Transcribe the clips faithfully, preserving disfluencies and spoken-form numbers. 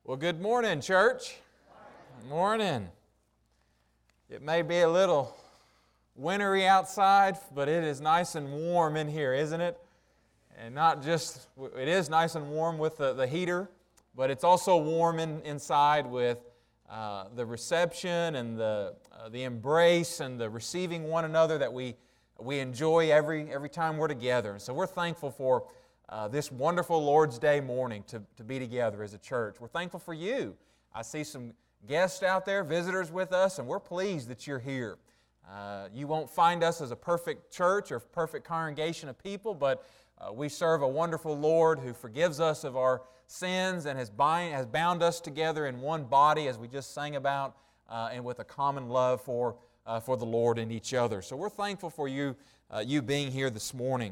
Well, good morning, church. Good morning. It may be a little wintry outside, but it is nice and warm in here, isn't it? And not just, it is nice and warm with the, the heater, but it's also warm in, inside with uh, the reception and the uh, the embrace and the receiving one another that we we enjoy every every time we're together. And so we're thankful for Uh, this wonderful Lord's Day morning to, to be together as a church. We're thankful for you. I see some guests out there, visitors with us, and we're pleased that you're here. Uh, you won't find us as a perfect church or perfect congregation of people, but uh, we serve a wonderful Lord who forgives us of our sins and has, bind, has bound us together in one body, as we just sang about, uh, and with a common love for, uh, for the Lord and each other. So we're thankful for you, uh, you being here this morning.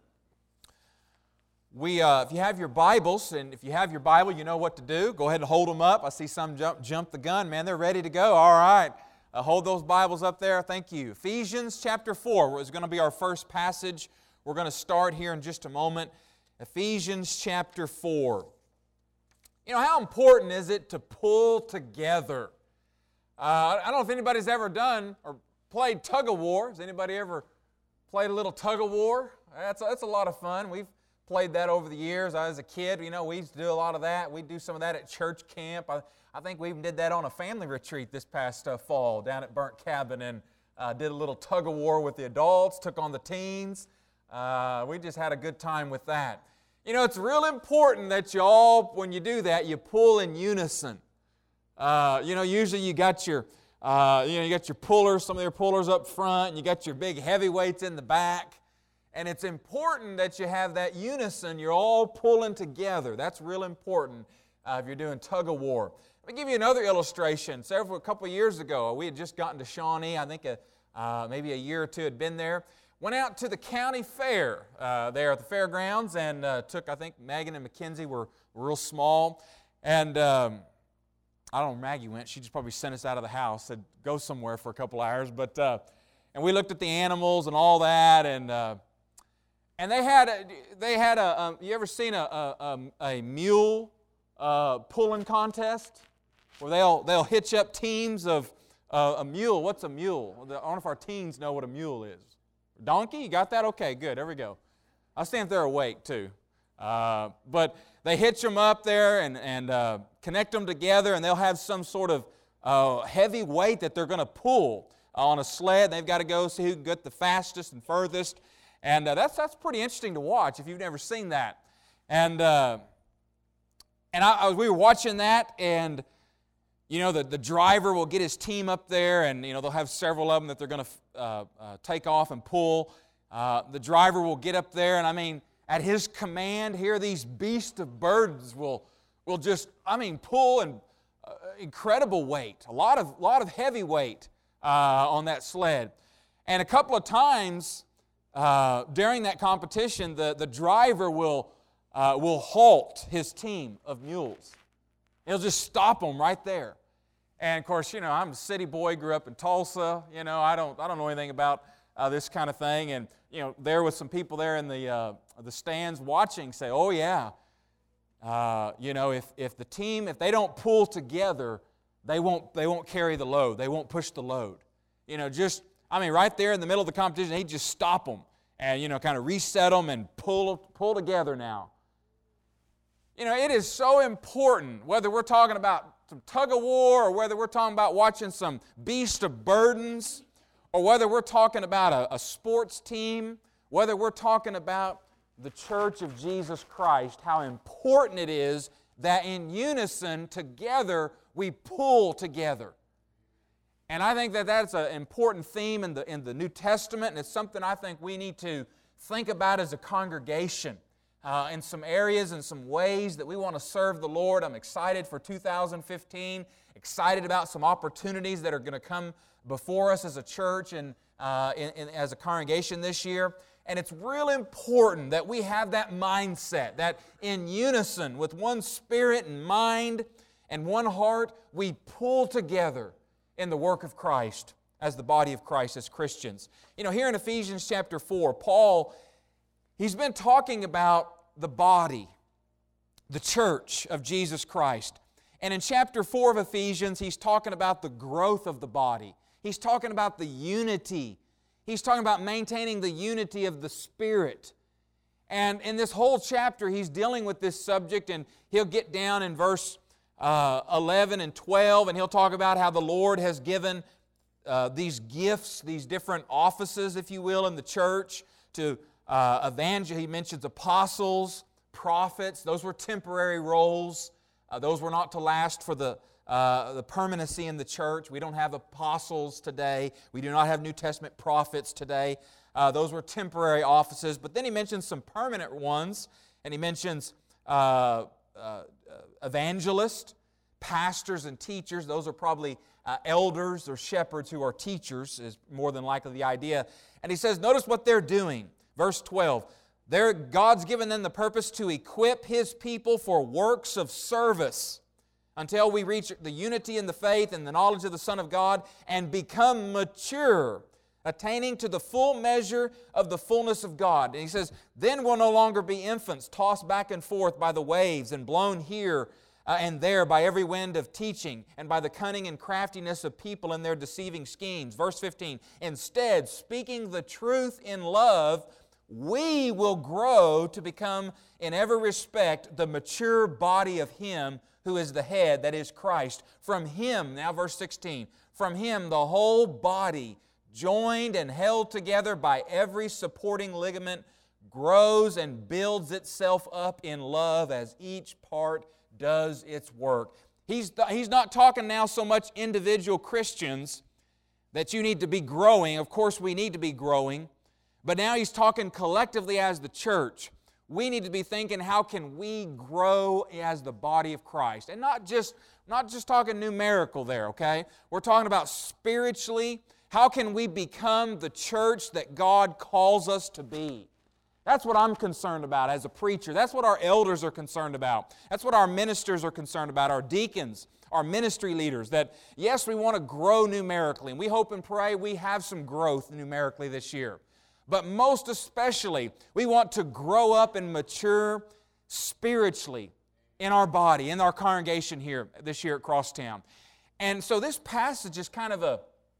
We, uh, if you have your Bibles, and if you have your Bible, you know what to do. Go ahead and hold them up. I see some jump, jump the gun. Man, they're ready to go. All right. Uh, hold those Bibles up there. Thank you. Ephesians chapter four is going to be our first passage. We're going to start here in just a moment. Ephesians chapter four. You know, how important is it to pull together? Uh, I don't know if anybody's ever done or played tug of war. Has anybody ever played a little tug of war? That's, that's a lot of fun. We've played that over the years. I was a kid, you know, we used to do a lot of that. We do some of that at church camp. I, I think we even did that on a family retreat this past uh, fall down at Burnt Cabin, and uh, did a little tug of war with the adults, took on the teens. Uh, we just had a good time with that. You know, it's real important that you all, when you do that, you pull in unison. Uh, you know, usually you got your, uh, you know, you got your pullers, some of your pullers up front, and you got your big heavyweights in the back. And it's important that you have that unison. You're all pulling together. That's real important uh, if you're doing tug of war. Let me give you another illustration. Several, a couple of years ago, we had just gotten to Shawnee. I think a, uh, maybe a year or two had been there. Went out to the county fair uh, there at the fairgrounds and uh, took, I think Megan and Mackenzie were, were real small. And um, I don't know where Maggie went. She just probably sent us out of the house, said go somewhere for a couple hours. But uh, and we looked at the animals and all that, and uh, And they had a, they had a, um, you ever seen a, a, a mule uh, pulling contest? Where they'll, they'll hitch up teams of uh, a mule. What's a mule? I don't know if our teens know what a mule is. Donkey? You got that? Okay, good. There we go. I'll see if they're awake too. Uh, but they hitch them up there and, and uh, connect them together, and they'll have some sort of uh, heavy weight that they're going to pull on a sled. They've got to go see who can get the fastest and furthest. And uh, that's that's pretty interesting to watch if you've never seen that. And uh, and I, I was, we were watching that, and you know the, the driver will get his team up there, and you know they'll have several of them that they're going to uh, uh, take off and pull. Uh, the driver will get up there, and I mean at his command, here these beasts of burdens will will just I mean pull and uh, incredible weight, a lot of lot of heavy weight uh, on that sled, and a couple of times. Uh, during that competition, the, the driver will, uh, will halt his team of mules. He'll just stop them right there. And of course, you know, I'm a city boy, grew up in Tulsa. You know, I don't, I don't know anything about uh, this kind of thing. And, you know, there was some people there in the, uh, the stands watching say, oh yeah, uh, you know, if, if the team, if they don't pull together, they won't, they won't carry the load. They won't push the load. You know, just I mean, right there in the middle of the competition, he'd just stop them and, you know, kind of reset them and pull, pull together now. You know, it is so important, whether we're talking about some tug of war or whether we're talking about watching some beast of burdens or whether we're talking about a, a sports team, whether we're talking about the church of Jesus Christ, how important it is that in unison, together, we pull together. And I think that that's an important theme in the, in the New Testament, and it's something I think we need to think about as a congregation uh, in some areas and some ways that we want to serve the Lord. I'm excited for two thousand fifteen, excited about some opportunities that are going to come before us as a church and uh, in, in, as a congregation this year. And it's real important that we have that mindset, that in unison with one spirit and mind and one heart, we pull together in the work of Christ as the body of Christ, as Christians. You know, here in Ephesians chapter four, Paul, he's been talking about the body, the church of Jesus Christ. And in chapter four of Ephesians, he's talking about the growth of the body. He's talking about the unity. He's talking about maintaining the unity of the Spirit. And in this whole chapter, he's dealing with this subject, and he'll get down in verse uh, eleven and twelve, and he'll talk about how the Lord has given uh, these gifts, these different offices, if you will, in the church to uh, evangel. He mentions apostles, prophets. Those were temporary roles. Uh, those were not to last for the Uh, the permanency in the church. We don't have apostles today. We do not have New Testament prophets today. Uh, those were temporary offices. But then he mentions some permanent ones, and he mentions uh, uh, evangelists, pastors, and teachers. Those are probably uh, elders or shepherds who are teachers, is more than likely the idea. And he says, notice what they're doing. Verse twelve, they're, God's given them the purpose to equip His people for works of service, until we reach the unity in the faith and the knowledge of the Son of God and become mature, attaining to the full measure of the fullness of God. And he says, then we'll no longer be infants, tossed back and forth by the waves and blown here uh, and there by every wind of teaching and by the cunning and craftiness of people in their deceiving schemes. Verse fifteen, instead, speaking the truth in love, we will grow to become in every respect the mature body of Him who is the head, that is Christ. From Him, now verse sixteen, from Him the whole body, joined and held together by every supporting ligament, grows and builds itself up in love as each part does its work. He's, he's not talking now so much individual Christians that you need to be growing. Of course we need to be growing. But now he's talking collectively as the church. We need to be thinking, how can we grow as the body of Christ? And not just, not just talking numerical there, okay? We're talking about spiritually. How can we become the church that God calls us to be? That's what I'm concerned about as a preacher. That's what our elders are concerned about. That's what our ministers are concerned about, our deacons, our ministry leaders. That, yes, we want to grow numerically, and we hope and pray we have some growth numerically this year. But most especially, we want to grow up and mature spiritually in our body, in our congregation here this year at Crosstown. And so this passage is kind of a,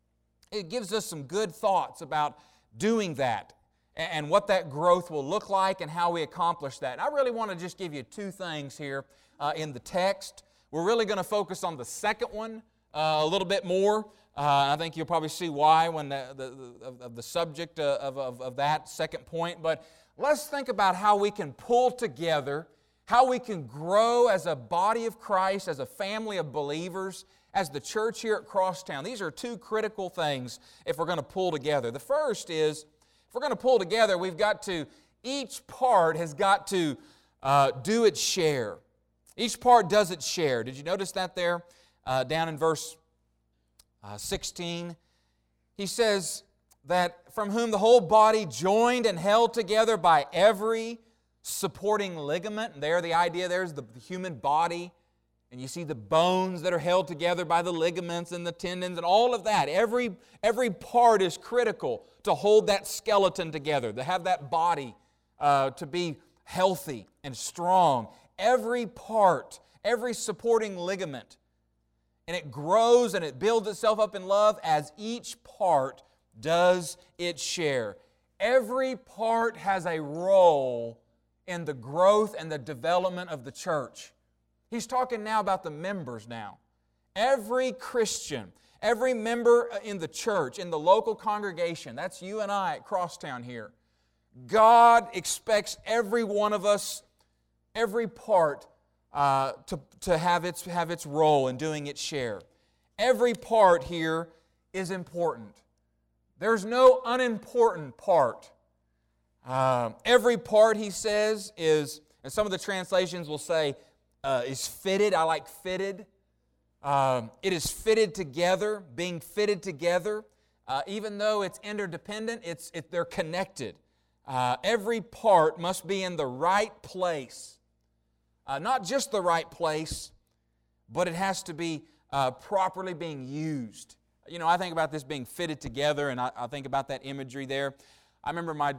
it gives us some good thoughts about doing that and what that growth will look like and how we accomplish that. And I really want to just give you two things here uh, in the text. We're really going to focus on the second one uh, a little bit more. Uh, I think you'll probably see why when the, the, the, of, of the subject of, of, of that second point. But let's think about how we can pull together, how we can grow as a body of Christ, as a family of believers, as the church here at Crosstown. These are two critical things if we're going to pull together. The first is, if we're going to pull together, we've got to, each part has got to uh, do its share. Each part does its share. Did you notice that there? Uh, down in verse Uh, sixteen, he says that from whom the whole body joined and held together by every supporting ligament. And there the idea there is the human body. And you see the bones that are held together by the ligaments and the tendons and all of that. Every, every part is critical to hold that skeleton together, to have that body uh, to be healthy and strong. Every part, every supporting ligament. And it grows and it builds itself up in love as each part does its share. Every part has a role in the growth and the development of the church. He's talking now about the members now. Every Christian, every member in the church, in the local congregation, that's you and I at Crosstown here. God expects every one of us, every part, Uh, to, to have its, have its role in doing its share. Every part here is important. There's no unimportant part. Uh, every part, he says, is, and some of the translations will say, uh, is fitted. I like fitted. Uh, it is fitted together, being fitted together. Uh, even though it's interdependent, it's, it, they're connected. Uh, every part must be in the right place. Uh, not just the right place, but it has to be uh, properly being used. You know, I think about this being fitted together, and I, I think about that imagery there. I remember my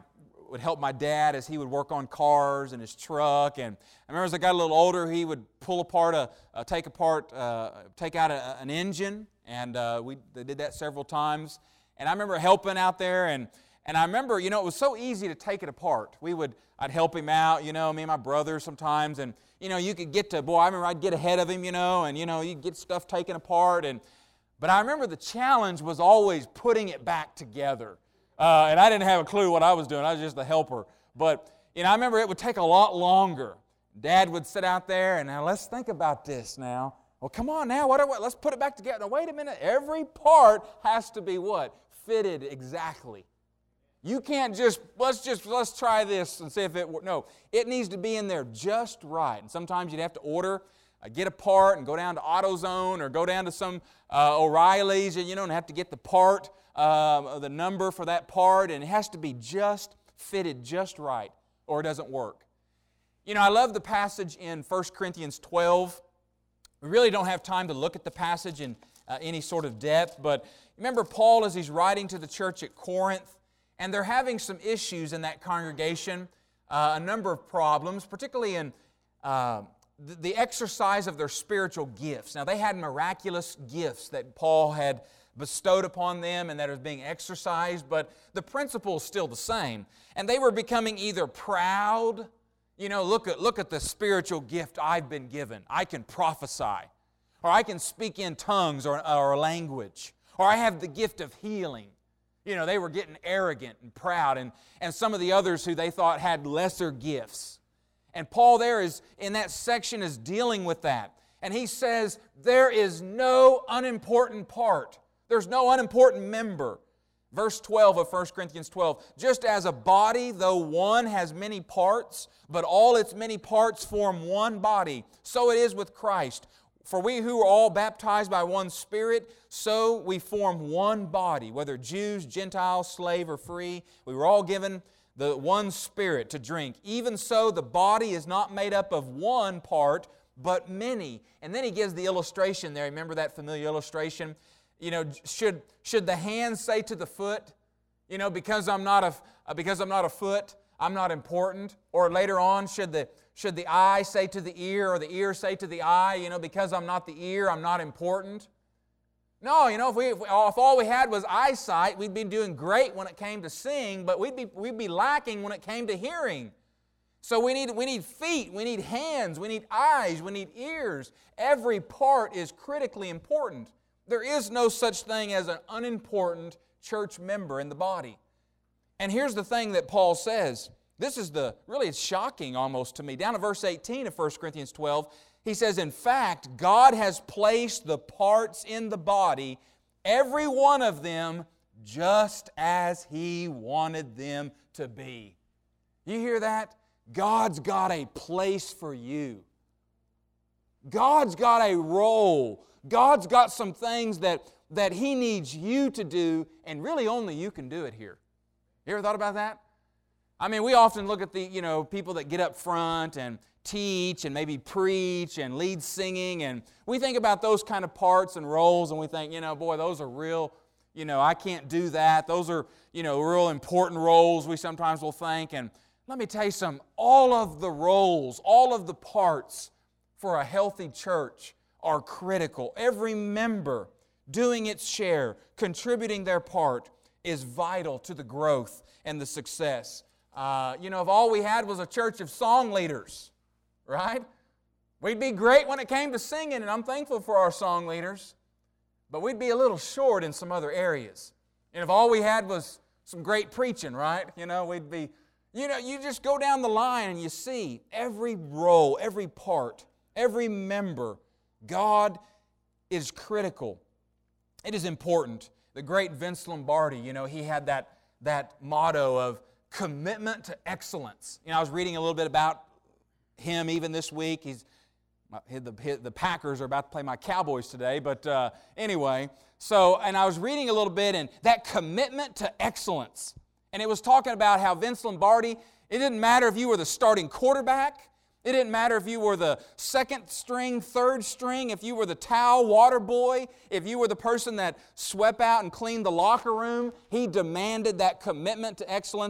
would help my dad as he would work on cars and his truck. And I remember as I got a little older, he would pull apart a, uh, take apart, uh, take out a, an engine, and uh, we they did that several times. And I remember helping out there, and and I remember, you know, it was so easy to take it apart. We would, I'd help him out, you know, me and my brother sometimes, and you know, you could get to, boy, I remember I'd get ahead of him, you know, and you know, you'd get stuff taken apart, and but I remember the challenge was always putting it back together. Uh, and I didn't have a clue what I was doing. I was just the helper. But, you know, I remember it would take a lot longer. Dad would sit out there, and now let's think about this now. Well, come on now. What, what, let's put it back together. Now, wait a minute. Every part has to be what? Fitted exactly. You can't just, let's just, let's try this and see if it works. No, it needs to be in there just right. And sometimes you'd have to order, uh, get a part and go down to AutoZone or go down to some uh, O'Reilly's, and, you know, and have to get the part, uh, the number for that part, and it has to be just fitted just right or it doesn't work. You know, I love the passage in First Corinthians twelve. We really don't have time to look at the passage in uh, any sort of depth, but remember Paul as he's writing to the church at Corinth, and they're having some issues in that congregation, uh, a number of problems, particularly in uh, the, the exercise of their spiritual gifts. Now, they had miraculous gifts that Paul had bestowed upon them and that was being exercised, but the principle is still the same. And they were becoming either proud, you know, look at, look at the spiritual gift I've been given. I can prophesy, or I can speak in tongues or, or language, or I have the gift of healing. You know, they were getting arrogant and proud, and, and some of the others who they thought had lesser gifts. And Paul there is, in that section, is dealing with that. And he says, there is no unimportant part. There's no unimportant member. Verse twelve of First Corinthians twelve, just as a body, though one, has many parts, but all its many parts form one body, so it is with Christ. For we who are all baptized by one Spirit, so we form one body, whether Jews, Gentiles, slave, or free. We were all given the one Spirit to drink. Even so, the body is not made up of one part, but many. And then he gives the illustration there. Remember that familiar illustration? You know, should, should the hand say to the foot, you know, because I'm not a, because I'm not a foot, I'm not important? Or later on, should the Should the eye say to the ear, or the ear say to the eye, you know, because I'm not the ear, I'm not important? No, you know, if, we, if, we, if all we had was eyesight, we'd be doing great when it came to seeing, but we'd be, we'd be lacking when it came to hearing. So we need, we need feet, we need hands, we need eyes, we need ears. Every part is critically important. There is no such thing as an unimportant church member in the body. And here's the thing that Paul says. This is the, really it's shocking almost to me. Down to verse eighteen of First Corinthians twelve, he says, in fact, God has placed the parts in the body, every one of them, just as He wanted them to be. You hear that? God's got a place for you. God's got a role. God's got some things that, that He needs you to do, and really only you can do it here. You ever thought about that? I mean, we often look at the, you know, people that get up front and teach and maybe preach and lead singing, and we think about those kind of parts and roles, and we think, you know, boy, those are real, you know, I can't do that. Those are, you know, real important roles, we sometimes will think. And let me tell you something, all of the roles, all of the parts for a healthy church are critical. Every member doing its share, contributing their part, is vital to the growth and the success. Uh, you know, if all we had was a church of song leaders, right? We'd be great when it came to singing, and I'm thankful for our song leaders, but we'd be a little short in some other areas. And if all we had was some great preaching, right? You know, we'd be, you know, you just go down the line and you see every role, every part, every member, God is critical. It is important. The great Vince Lombardi, you know, he had that, that motto of commitment to excellence. You know, I was reading a little bit about him even this week. He's the, the Packers are about to play my Cowboys today, but uh, anyway. So, and I was reading a little bit, and that commitment to excellence. And it was talking about how Vince Lombardi, it didn't matter if you were the starting quarterback. It didn't matter if you were the second string, third string, if you were the towel water boy, if you were the person that swept out and cleaned the locker room. He demanded that commitment to excellence, and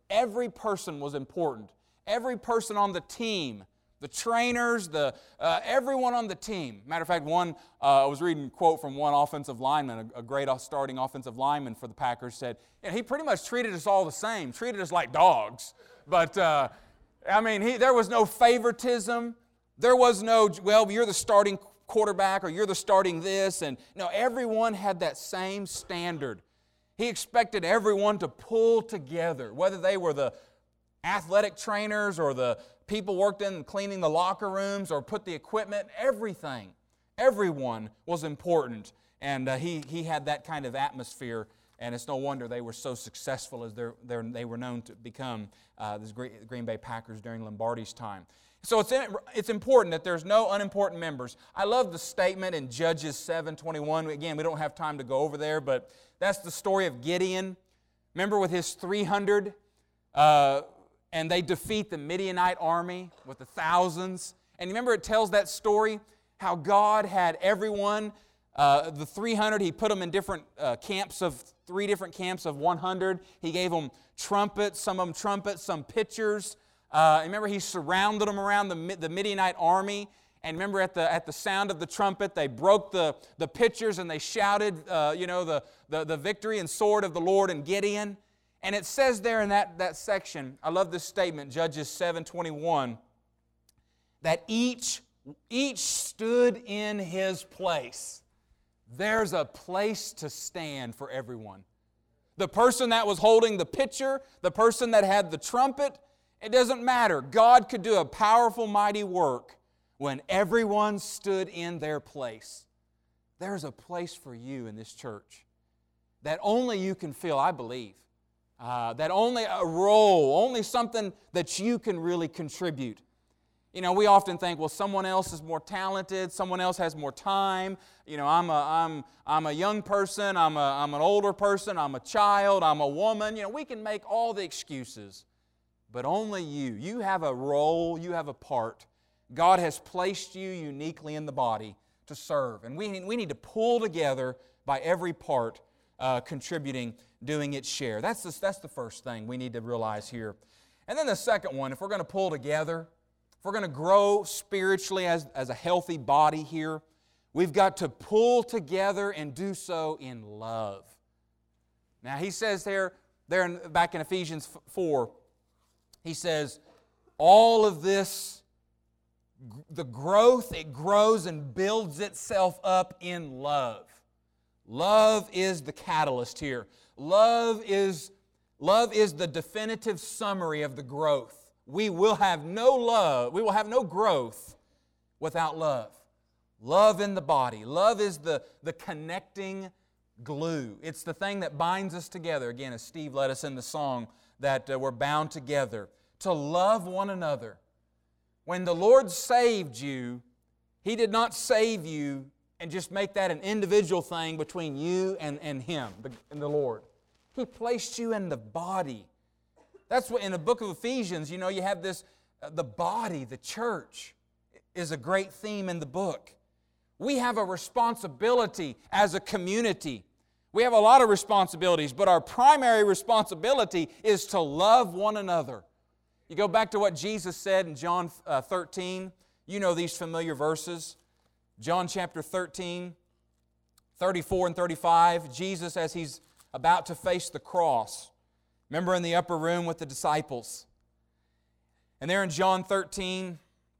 every person was important. Every person on the team, the trainers, the uh, everyone on the team. Matter of fact, one uh, I was reading a quote from one offensive lineman, a, a great starting offensive lineman for the Packers, said, you know, he pretty much treated us all the same, treated us like dogs. But uh, I mean, he, there was no favoritism. There was no, well, you're the starting quarterback or you're the starting this. And no, everyone had that same standard. He expected everyone to pull together, whether they were the athletic trainers or the people worked in cleaning the locker rooms or put the equipment, everything. Everyone was important. And uh, he, he had that kind of atmosphere, and it's no wonder they were so successful as they're, they're, they were known to become uh, the Green Bay Packers during Lombardi's time. So it's, it's important that there's no unimportant members. I love the statement in Judges seven twenty-one. Again, we don't have time to go over there, but that's the story of Gideon. Remember with his three hundred, uh, and they defeat the Midianite army with the thousands. And remember it tells that story, how God had everyone, uh, the three hundred, He put them in different uh, camps of, three different camps of one hundred. He gave them trumpets, some of them trumpets, some pitchers. Uh, remember, He surrounded them around the, the Midianite army. And remember, at the at the sound of the trumpet, they broke the, the pitchers and they shouted, uh, you know, the, the, the victory and sword of the Lord and Gideon. And it says there in that, that section, I love this statement, Judges seven twenty-one, that each, each stood in his place. There's a place to stand for everyone. The person that was holding the pitcher, the person that had the trumpet, it doesn't matter. God could do a powerful, mighty work when everyone stood in their place. There's a place for you in this church that only you can fill, I believe. Uh, that only a role, only something that you can really contribute. You know, we often think, well, someone else is more talented, someone else has more time. You know, I'm a, I'm, I'm a young person, I'm, a, I'm an older person, I'm a child, I'm a woman. You know, we can make all the excuses, but only you. You have a role, you have a part. God has placed you uniquely in the body to serve, and we, we need to pull together by every part uh, contributing, doing its share. That's the, that's the first thing we need to realize here. And then the second one, if we're going to pull together, if we're going to grow spiritually as, as a healthy body here, we've got to pull together and do so in love. Now, he says there, there in, back in Ephesians four, he says, all of this, the growth, it grows and builds itself up in love. Love is the catalyst here. Love is, love is the definitive summary of the growth. We will have no love, we will have no growth without love. Love in the body. Love is the, the connecting glue. It's the thing that binds us together. Again, as Steve led us in the song, that uh, we're bound together. To love one another. When the Lord saved you, He did not save you and just make that an individual thing between you and, and Him, the, and the Lord. He placed you in the body. That's what in the book of Ephesians, you know, you have this, uh, the body, the church, is a great theme in the book. We have a responsibility as a community. We have a lot of responsibilities, but our primary responsibility is to love one another. You go back to what Jesus said in John uh, thirteen. You know these familiar verses. John chapter thirteen, thirty-four and thirty-five. Jesus, as He's about to face the cross, remember in the upper room with the disciples. And there in John thirteen,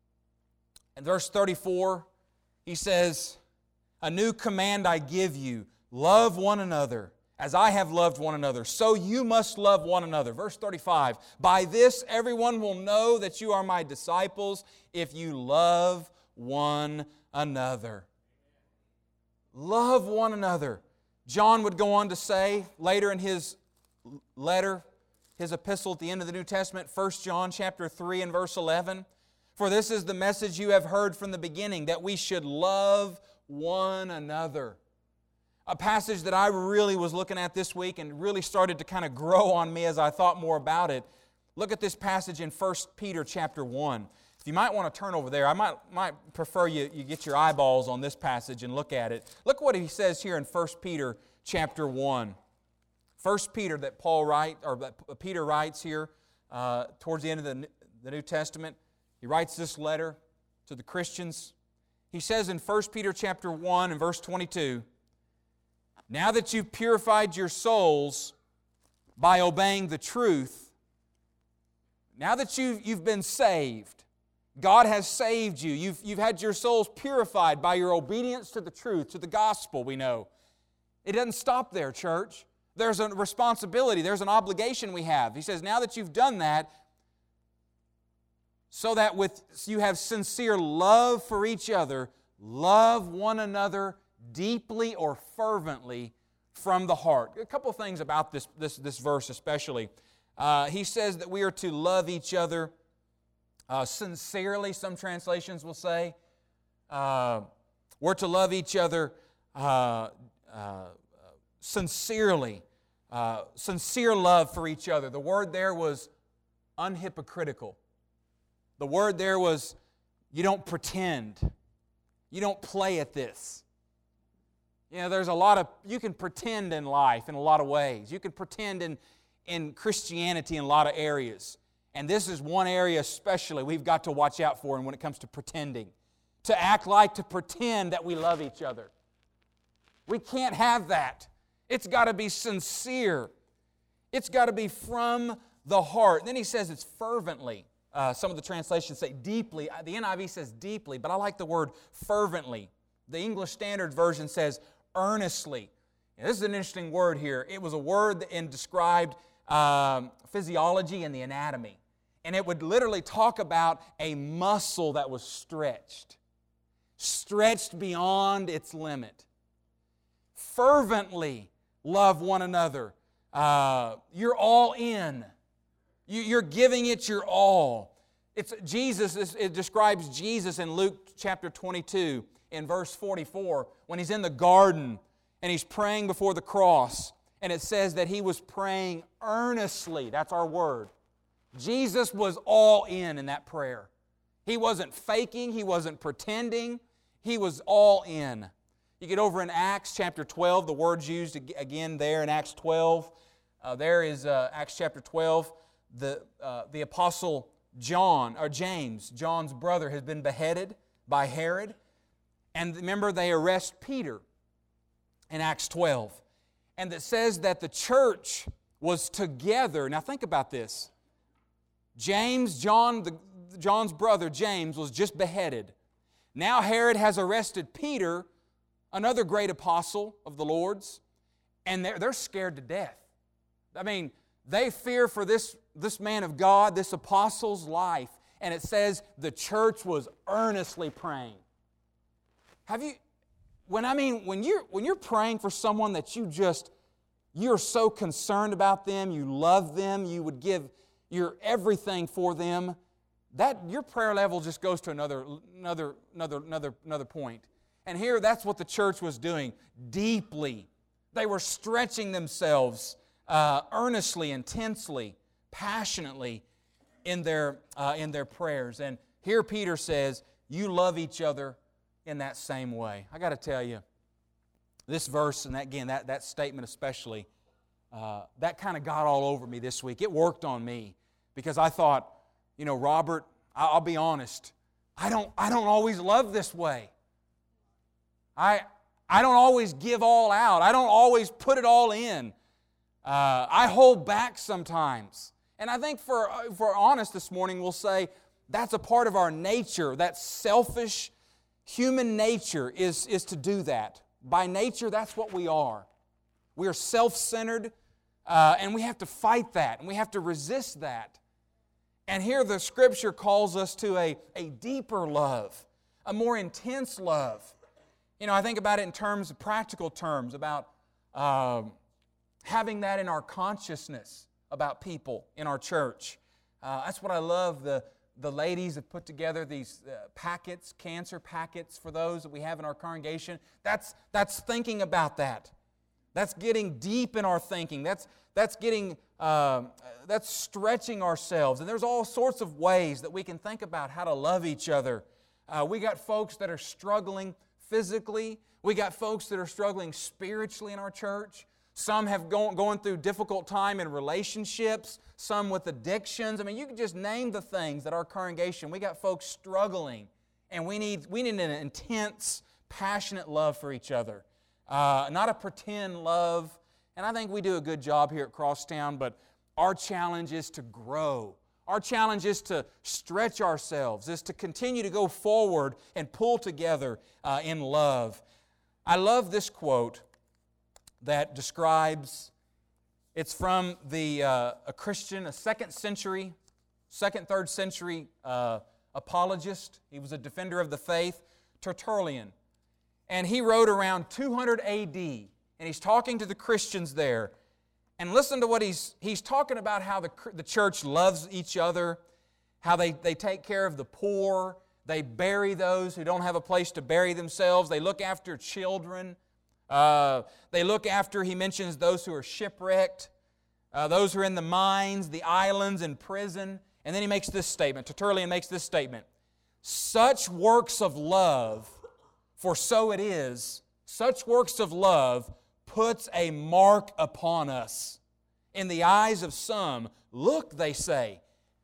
and verse thirty-four, He says, a new command I give you, love one another. As I have loved one another, so you must love one another. Verse thirty-five, by this everyone will know that you are my disciples if you love one another. Love one another. John would go on to say later in his letter, his epistle at the end of the New Testament, First John chapter three and verse eleven, for this is the message you have heard from the beginning, that we should love one another. A passage that I really was looking at this week and really started to kind of grow on me as I thought more about it. Look at this passage in First Peter chapter one. If you might want to turn over there, I might, might prefer you, you get your eyeballs on this passage and look at it. Look what he says here in First Peter chapter one. First Peter that Paul write, or that Peter writes here uh, towards the end of the, the New Testament. He writes this letter to the Christians. He says in First Peter chapter one and verse twenty-two, "Now that you've purified your souls by obeying the truth," now that you've, you've been saved, God has saved you. You've, you've had your souls purified by your obedience to the truth, to the gospel, we know. It doesn't stop there, church. There's a responsibility, there's an obligation we have. He says, now that you've done that, so that with you have sincere love for each other, love one another deeply or fervently from the heart. A couple of things about this, this, this verse especially. Uh, he says that we are to love each other uh, sincerely, some translations will say. Uh, we're to love each other uh, uh, sincerely. Uh, sincere love for each other. The word there was unhypocritical. The word there was, you don't pretend. You don't play at this. You know, there's a lot of, you can pretend in life in a lot of ways. You can pretend in, in Christianity in a lot of areas. And this is one area especially we've got to watch out for when it comes to pretending. To act like, to pretend that we love each other. We can't have that. It's got to be sincere. It's got to be from the heart. And then he says it's fervently. Uh, some of the translations say deeply. The N I V says deeply, but I like the word fervently. The English Standard Version says earnestly. Now, this is an interesting word here. It was a word that described um, physiology and the anatomy. And it would literally talk about a muscle that was stretched. Stretched beyond its limit. Fervently love one another. Uh, you're all in. You, you're giving it your all. It's Jesus. It describes Jesus in Luke chapter twenty-two in verse forty-four when He's in the garden and He's praying before the cross. And it says that He was praying earnestly. That's our word. Jesus was all in in that prayer. He wasn't faking. He wasn't pretending. He was all in. You get over in Acts chapter twelve, the word's used again there in Acts twelve. Uh, there is uh, Acts chapter twelve. The, uh, the apostle John, or James, John's brother, has been beheaded by Herod. And remember, they arrest Peter in Acts twelve. And it says that the church was together. Now think about this. James, John, the, John's brother, James, was just beheaded. Now Herod has arrested Peter, another great apostle of the Lord's, and they're, they're scared to death. I mean, they fear for this, this man of God, this apostle's life. And it says the church was earnestly praying. Have you, when I mean, when you're, when you're praying for someone that you just, you're so concerned about them, you love them, you would give your everything for them, that your prayer level just goes to another, another, another, another, another point. And here, that's what the church was doing, deeply. They were stretching themselves uh, earnestly, intensely, passionately in their, uh, in their prayers. And here Peter says, you love each other in that same way. I got to tell you, this verse, and that, again, that, that statement especially, uh, that kind of got all over me this week. It worked on me because I thought, you know, Robert, I'll be honest, I don't, I don't always love this way. I, I don't always give all out. I don't always put it all in. Uh, I hold back sometimes. And I think for, if we're honest this morning, we'll say that's a part of our nature. That selfish human nature is, is to do that. By nature, that's what we are. We are self-centered, uh, and we have to fight that, and we have to resist that. And here the Scripture calls us to a, a deeper love, a more intense love. You know, I think about it in terms of practical terms, about uh, having that in our consciousness about people in our church. Uh, that's what I love. The, the ladies have put together these uh, packets, cancer packets for those that we have in our congregation. That's, that's thinking about that. That's getting deep in our thinking. That's, that's getting, uh, that's stretching ourselves. And there's all sorts of ways that we can think about how to love each other. Uh, we got folks that are struggling physically. We got folks that are struggling spiritually in our church. Some have gone going through difficult time in relationships, some with addictions. I mean, you can just name the things that our congregation, we got folks struggling, and we need, we need an intense, passionate love for each other. Uh, not a pretend love. And I think we do a good job here at Crosstown, but our challenge is to grow. Our challenge is to stretch ourselves, is to continue to go forward and pull together uh, in love. I love this quote that describes, it's from the uh, a Christian, a second century, second, third century uh, apologist. He was a defender of the faith, Tertullian. And he wrote around two hundred A D, and he's talking to the Christians there. And listen to what he's, he's talking about how the, the church loves each other, how they, they take care of the poor, they bury those who don't have a place to bury themselves, they look after children, uh, they look after, he mentions those who are shipwrecked, uh, those who are in the mines, the islands, in prison. And then he makes this statement, Tertullian makes this statement, such works of love, for so it is, such works of love puts a mark upon us. In the eyes of some, look, they say,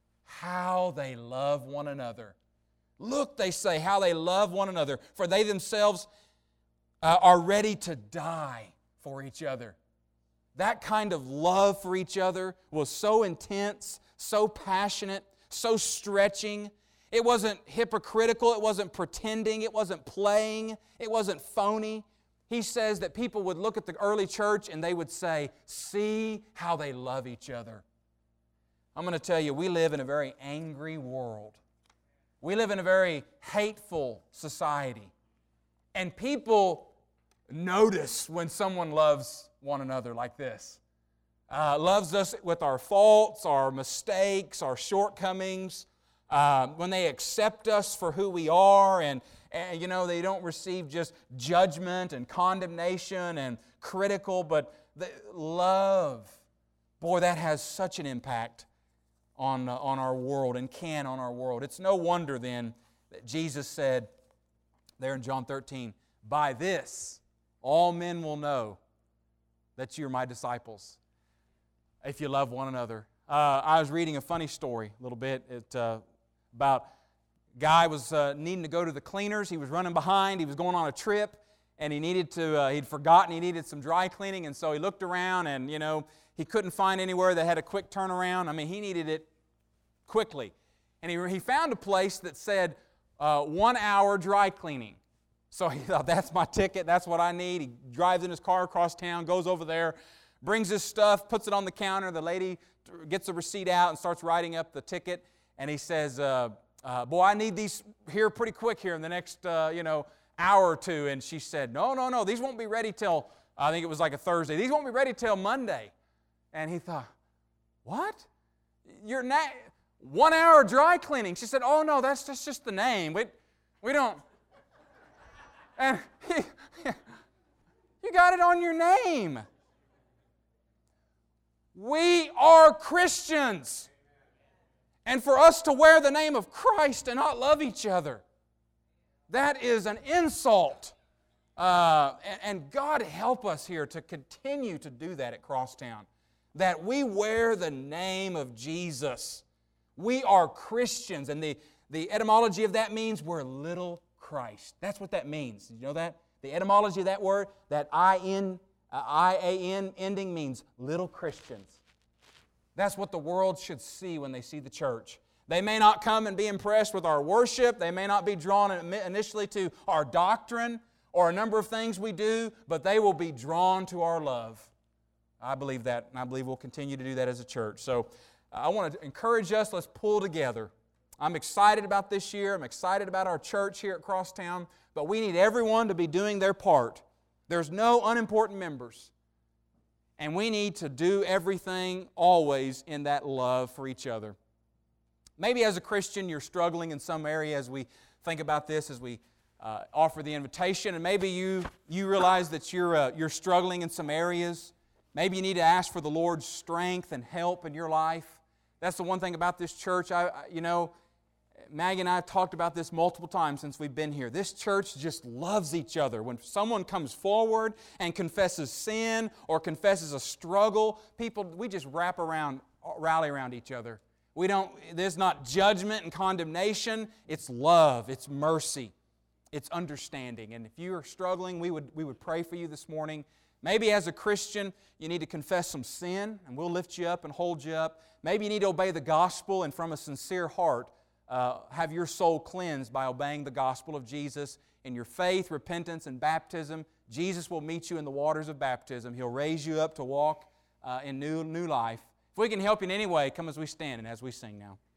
how they love one another. Look, they say, how they love one another, for they themselves uh, are ready to die for each other. That kind of love for each other was so intense, so passionate, so stretching. It wasn't hypocritical, it wasn't pretending, it wasn't playing, it wasn't phony. He says that people would look at the early church and they would say, see how they love each other. I'm going to tell you, we live in a very angry world. We live in a very hateful society. And people notice when someone loves one another like this. Uh, loves us with our faults, our mistakes, our shortcomings. Uh, when they accept us for who we are, and, and you know, they don't receive just judgment and condemnation and critical, but the love. Boy, that has such an impact on, uh, on our world and can on our world. It's no wonder then that Jesus said there in John thirteen, by this all men will know that you are my disciples, if you love one another. Uh, I was reading a funny story a little bit it, uh, about a guy was uh, needing to go to the cleaners. He was running behind. He was going on a trip, and he needed to. Uh, he'd forgotten he needed some dry cleaning, and so he looked around, and you know he couldn't find anywhere that had a quick turnaround. I mean, he needed it quickly, and he he found a place that said uh, one hour dry cleaning. So he thought, that's my ticket. That's what I need. He drives in his car across town, goes over there, brings his stuff, puts it on the counter. The lady gets the receipt out and starts writing up the ticket. And he says, uh, uh, boy, I need these here pretty quick here in the next, uh, you know, hour or two. And she said, no, no, no, these won't be ready till, I think it was like a Thursday. These won't be ready till Monday. And he thought, what? You're na- one hour dry cleaning. She said, oh, no, that's just, just the name. We, we don't. And he, you got it on your name. We are Christians. And for us to wear the name of Christ and not love each other, that is an insult. Uh, and, and God help us here to continue to do that at Crosstown. That we wear the name of Jesus. We are Christians. And the, the etymology of that means we're little Christ. That's what that means. Did you know that? The etymology of that word, that I N, uh, I A N ending means little Christians. That's what the world should see when they see the church. They may not come and be impressed with our worship. They may not be drawn initially to our doctrine or a number of things we do, but they will be drawn to our love. I believe that, and I believe we'll continue to do that as a church. So I want to encourage us, let's pull together. I'm excited about this year. I'm excited about our church here at Crosstown, but we need everyone to be doing their part. There's no unimportant members. And we need to do everything always in that love for each other. Maybe as a Christian you're struggling in some area as we think about this, as we uh, offer the invitation, and maybe you, you realize that you're, uh, you're struggling in some areas. Maybe you need to ask for the Lord's strength and help in your life. That's the one thing about this church. I, I you know, Maggie and I have talked about this multiple times since we've been here. This church just loves each other. When someone comes forward and confesses sin or confesses a struggle, people, we just wrap around, rally around each other. We don't, there's not judgment and condemnation. It's love. It's mercy. It's understanding. And if you are struggling, we would, we would pray for you this morning. Maybe as a Christian, you need to confess some sin, and we'll lift you up and hold you up. Maybe you need to obey the gospel, and from a sincere heart, uh, have your soul cleansed by obeying the gospel of Jesus. In your faith, repentance, and baptism, Jesus will meet you in the waters of baptism. He'll raise you up to walk uh, in new, new life. If we can help you in any way, come as we stand and as we sing now.